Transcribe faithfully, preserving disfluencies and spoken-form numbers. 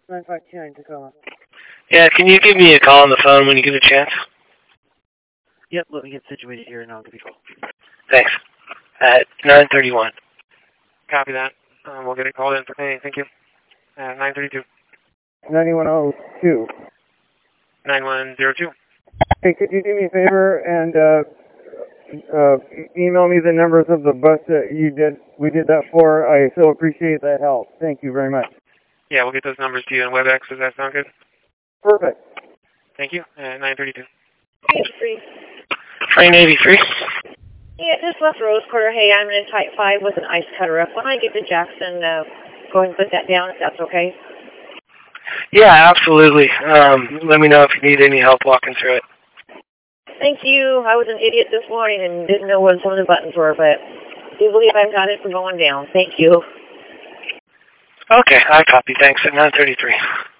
nine five two nine Tacoma. Yeah, can you give me a call on the phone when you get a chance? Yep, let me get situated here and I'll give you a call. Thanks. At nine thirty-one. Copy that. Um, we'll get it called in for me. Thank you. Uh, nine thirty-two. ninety-one oh two. nine one zero two. Hey, could you do me a favor and uh, uh, email me the numbers of the bus that you did, we did that for? I so appreciate that help. Thank you very much. Yeah, we'll get those numbers to you in WebEx. Does that sound good? Perfect. Thank you. Uh, nine thirty-two. eighty-three. Train eighty-three. Yeah, just left Rose Quarter. Hey, I'm in Type five with an ice cutter up. When I get to Jackson, uh, go ahead and put that down if that's okay. Yeah, absolutely. Um, let me know if you need any help walking through it. Thank you. I was an idiot this morning and didn't know what some of the buttons were, but I do believe I've got it for going down. Thank you. Okay, I copy. Thanks. At nine thirty-three.